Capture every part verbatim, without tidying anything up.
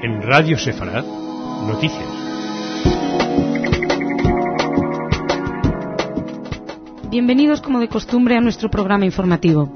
En Radio Sefarad, noticias. Bienvenidos como de costumbre a nuestro programa informativo.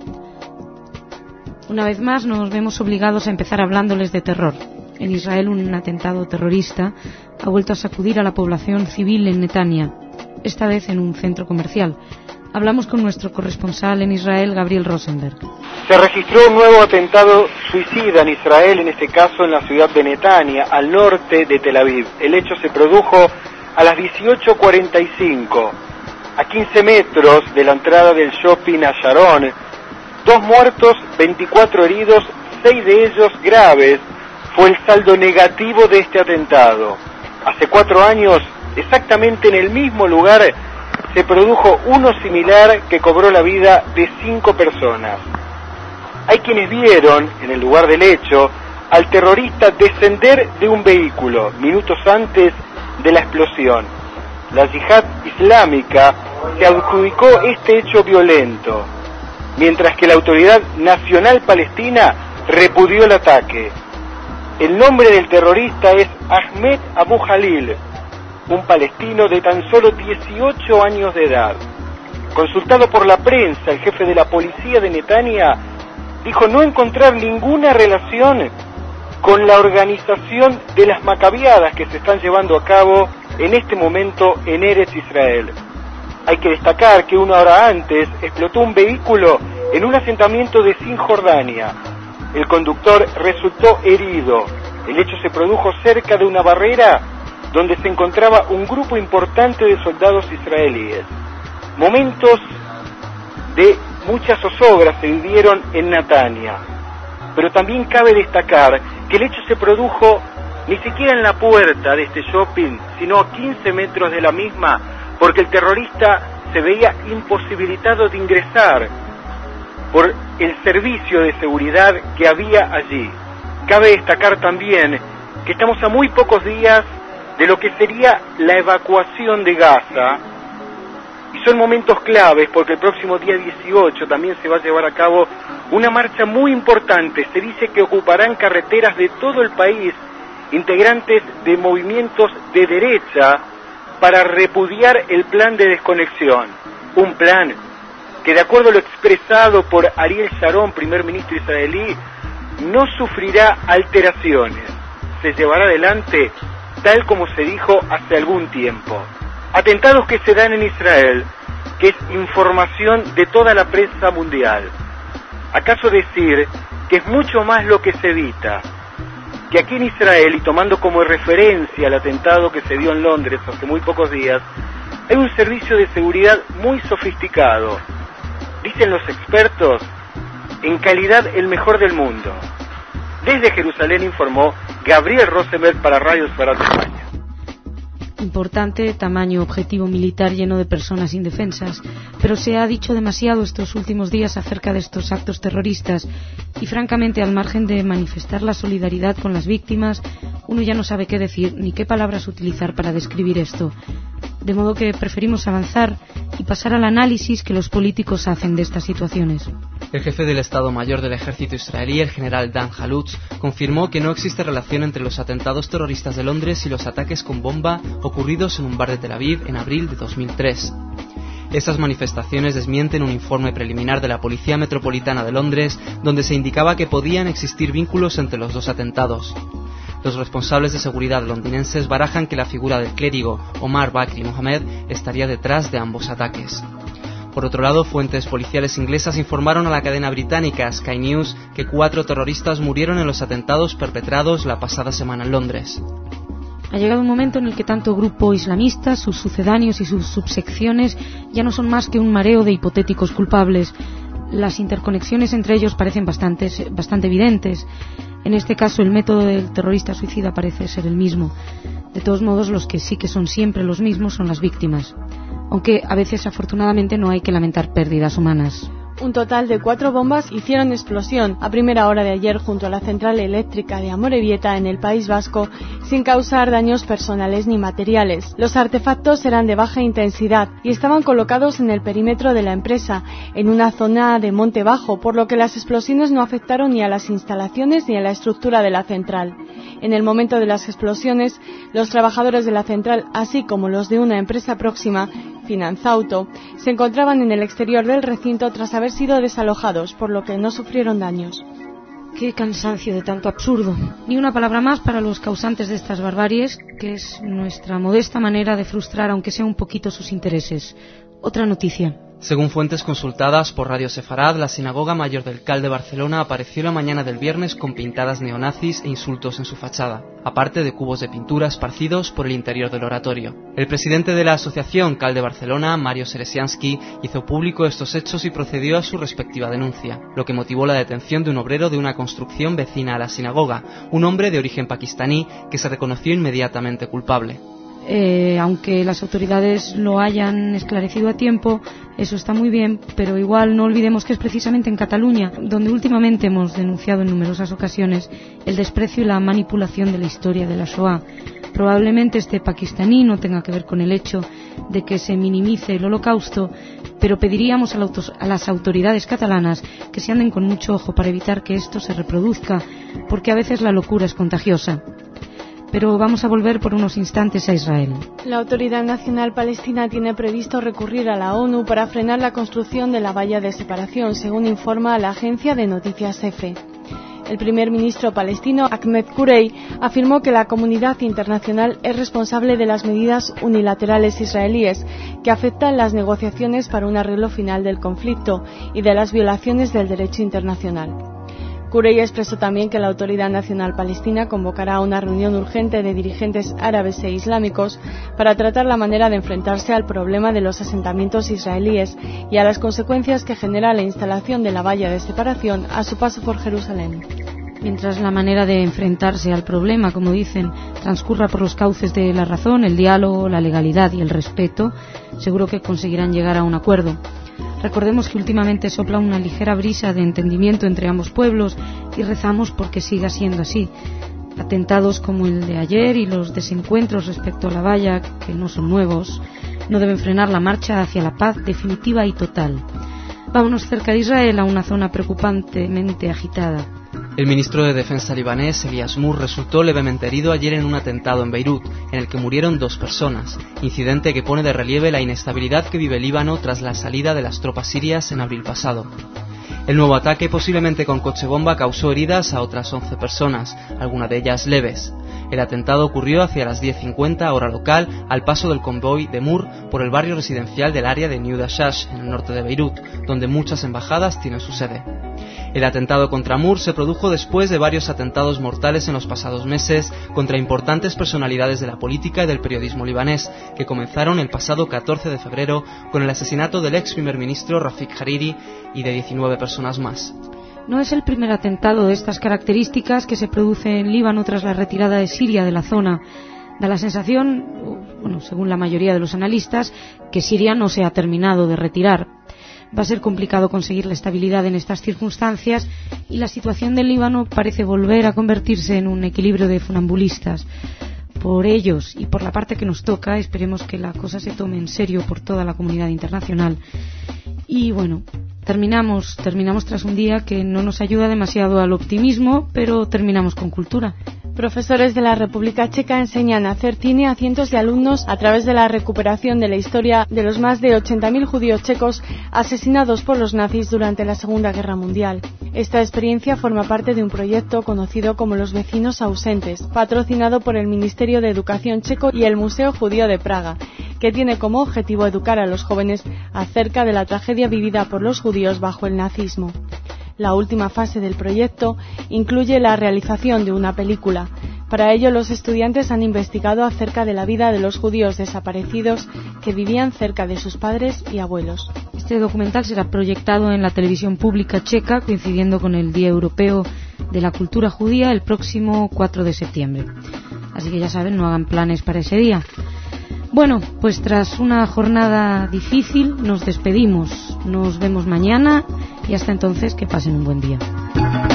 Una vez más nos vemos obligados a empezar hablándoles de terror. En Israel un atentado terrorista ha vuelto a sacudir a la población civil en Netanya, esta vez en un centro comercial. Hablamos con nuestro corresponsal en Israel, Gabriel Rosenberg. Se registró un nuevo atentado suicida en Israel, en este caso en la ciudad de Netanya, al norte de Tel Aviv. El hecho se produjo a las dieciocho cuarenta y cinco, a quince metros de la entrada del shopping a Sharon. Dos muertos, veinticuatro heridos, seis de ellos graves, fue el saldo negativo de este atentado. Hace cuatro años, exactamente en el mismo lugar, se produjo uno similar que cobró la vida de cinco personas. Hay quienes vieron, en el lugar del hecho, al terrorista descender de un vehículo minutos antes de la explosión. La yihad islámica se adjudicó este hecho violento, mientras que la Autoridad Nacional Palestina repudió el ataque. El nombre del terrorista es Ahmed Abu Jalil, un palestino de tan solo dieciocho años de edad. Consultado por la prensa, el jefe de la policía de Netanya dijo no encontrar ninguna relación con la organización de las macabiadas que se están llevando a cabo en este momento en Eretz Israel. Hay que destacar que una hora antes explotó un vehículo en un asentamiento de Cisjordania. El conductor resultó herido. El hecho se produjo cerca de una barrera donde se encontraba un grupo importante de soldados israelíes. Momentos de muchas zozobras se vivieron en Netanya, pero también cabe destacar que el hecho se produjo ni siquiera en la puerta de este shopping, sino a quince metros de la misma, porque el terrorista se veía imposibilitado de ingresar por el servicio de seguridad que había allí. Cabe destacar también que estamos a muy pocos días de lo que sería la evacuación de Gaza, y son momentos claves porque el próximo día dieciocho también se va a llevar a cabo una marcha muy importante. Se dice que ocuparán carreteras de todo el país integrantes de movimientos de derecha para repudiar el plan de desconexión, un plan que, de acuerdo a lo expresado por Ariel Sharon, primer ministro israelí, no sufrirá alteraciones, se llevará adelante tal como se dijo hace algún tiempo. Atentados que se dan en Israel, que es información de toda la prensa mundial. ¿Acaso decir que es mucho más lo que se evita? Que aquí en Israel, y tomando como referencia el atentado que se dio en Londres hace muy pocos días, hay un servicio de seguridad muy sofisticado. Dicen los expertos, en calidad el mejor del mundo. Desde Jerusalén informó Gabriel Rosenberg para Radio Sefarad España. Importante tamaño objetivo militar lleno de personas indefensas, pero se ha dicho demasiado estos últimos días acerca de estos actos terroristas y francamente, al margen de manifestar la solidaridad con las víctimas, uno ya no sabe qué decir ni qué palabras utilizar para describir esto. De modo que preferimos avanzar y pasar al análisis que los políticos hacen de estas situaciones. El jefe del Estado Mayor del Ejército israelí, el general Dan Halutz, confirmó que no existe relación entre los atentados terroristas de Londres y los ataques con bomba ocurridos en un bar de Tel Aviv en abril de dos mil tres. Estas manifestaciones desmienten un informe preliminar de la Policía Metropolitana de Londres, donde se indicaba que podían existir vínculos entre los dos atentados. Los responsables de seguridad londinenses barajan que la figura del clérigo Omar Bakri Mohamed estaría detrás de ambos ataques. Por otro lado, fuentes policiales inglesas informaron a la cadena británica Sky News que cuatro terroristas murieron en los atentados perpetrados la pasada semana en Londres. Ha llegado un momento en el que tanto grupo islamista, sus sucedáneos y sus subsecciones ya no son más que un mareo de hipotéticos culpables. Las interconexiones entre ellos parecen bastante, bastante evidentes. En este caso, el método del terrorista suicida parece ser el mismo. De todos modos, los que sí que son siempre los mismos son las víctimas, aunque a veces, afortunadamente, no hay que lamentar pérdidas humanas. Un total de cuatro bombas hicieron explosión a primera hora de ayer junto a la central eléctrica de Amorebieta en el País Vasco, sin causar daños personales ni materiales. Los artefactos eran de baja intensidad y estaban colocados en el perímetro de la empresa, en una zona de monte bajo, por lo que las explosiones no afectaron ni a las instalaciones ni a la estructura de la central. En el momento de las explosiones, los trabajadores de la central, así como los de una empresa próxima, Finanzauto, se encontraban en el exterior del recinto tras haber sido desalojados, por lo que no sufrieron daños. Qué cansancio de tanto absurdo. Ni una palabra más para los causantes de estas barbaries, que es nuestra modesta manera de frustrar, aunque sea un poquito, sus intereses. Otra noticia. Según fuentes consultadas por Radio Sefarad, la Sinagoga Mayor del Cal de Barcelona apareció la mañana del viernes con pintadas neonazis e insultos en su fachada, aparte de cubos de pintura esparcidos por el interior del oratorio. El presidente de la asociación Cal de Barcelona, Mario Seresiansky, hizo público estos hechos y procedió a su respectiva denuncia, lo que motivó la detención de un obrero de una construcción vecina a la sinagoga, un hombre de origen pakistaní que se reconoció inmediatamente culpable. Eh, aunque las autoridades lo hayan esclarecido a tiempo, eso está muy bien, pero igual no olvidemos que es precisamente en Cataluña donde últimamente hemos denunciado en numerosas ocasiones el desprecio y la manipulación de la historia de la Shoah. Probablemente este pakistaní no tenga que ver con el hecho de que se minimice el holocausto, pero pediríamos a, autos, a las autoridades catalanas que se anden con mucho ojo para evitar que esto se reproduzca, porque a veces la locura es contagiosa. Pero vamos a volver por unos instantes a Israel. La Autoridad Nacional Palestina tiene previsto recurrir a la ONU para frenar la construcción de la valla de separación, según informa la agencia de noticias EFE. El primer ministro palestino, Ahmed Kurey, afirmó que la comunidad internacional es responsable de las medidas unilaterales israelíes que afectan las negociaciones para un arreglo final del conflicto y de las violaciones del derecho internacional. Kurey expresó también que la Autoridad Nacional Palestina convocará una reunión urgente de dirigentes árabes e islámicos para tratar la manera de enfrentarse al problema de los asentamientos israelíes y a las consecuencias que genera la instalación de la valla de separación a su paso por Jerusalén. Mientras la manera de enfrentarse al problema, como dicen, transcurra por los cauces de la razón, el diálogo, la legalidad y el respeto, seguro que conseguirán llegar a un acuerdo. Recordemos que últimamente sopla una ligera brisa de entendimiento entre ambos pueblos y rezamos porque siga siendo así. Atentados como el de ayer y los desencuentros respecto a la valla, que no son nuevos, no deben frenar la marcha hacia la paz definitiva y total. Vámonos cerca de Israel, a una zona preocupantemente agitada. El ministro de Defensa libanés, Elias Mur, resultó levemente herido ayer en un atentado en Beirut, en el que murieron dos personas, incidente que pone de relieve la inestabilidad que vive Líbano tras la salida de las tropas sirias en abril pasado. El nuevo ataque, posiblemente con coche bomba, causó heridas a otras once personas, algunas de ellas leves. El atentado ocurrió hacia las diez cincuenta hora local, al paso del convoy de Mur por el barrio residencial del área de New Dashash, en el norte de Beirut, donde muchas embajadas tienen su sede. El atentado contra Mur se produjo después de varios atentados mortales en los pasados meses contra importantes personalidades de la política y del periodismo libanés, que comenzaron el pasado catorce de febrero con el asesinato del ex primer ministro Rafik Hariri y de diecinueve personas más. No es el primer atentado de estas características que se produce en Líbano tras la retirada de Siria de la zona. Da la sensación, bueno, según la mayoría de los analistas, que Siria no se ha terminado de retirar. Va a ser complicado conseguir la estabilidad en estas circunstancias y la situación del Líbano parece volver a convertirse en un equilibrio de funambulistas. Por ellos y por la parte que nos toca, esperemos que la cosa se tome en serio por toda la comunidad internacional. Y bueno, terminamos, terminamos tras un día que no nos ayuda demasiado al optimismo, pero terminamos con cultura. Profesores de la República Checa enseñan a hacer cine a cientos de alumnos a través de la recuperación de la historia de los más de ochenta mil judíos checos asesinados por los nazis durante la Segunda Guerra Mundial. Esta experiencia forma parte de un proyecto conocido como Los Vecinos Ausentes, patrocinado por el Ministerio de Educación checo y el Museo Judío de Praga, que tiene como objetivo educar a los jóvenes acerca de la tragedia vivida por los judíos bajo el nazismo. La última fase del proyecto incluye la realización de una película. Para ello, los estudiantes han investigado acerca de la vida de los judíos desaparecidos que vivían cerca de sus padres y abuelos. Este documental será proyectado en la televisión pública checa, coincidiendo con el Día Europeo de la Cultura Judía el próximo cuatro de septiembre. Así que ya saben, no hagan planes para ese día. Bueno, pues tras una jornada difícil nos despedimos. Nos vemos mañana y hasta entonces que pasen un buen día.